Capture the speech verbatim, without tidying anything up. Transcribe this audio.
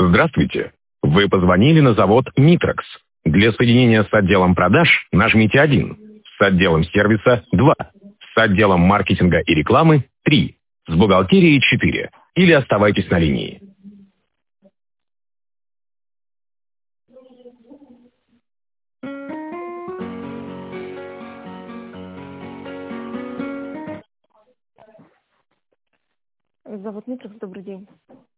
Здравствуйте. Вы позвонили на завод «Митрекс». Для соединения с отделом продаж нажмите один, с отделом сервиса – два, с отделом маркетинга и рекламы – три, с бухгалтерией – четыре. Или оставайтесь на линии. Завод «Митрекс», добрый день.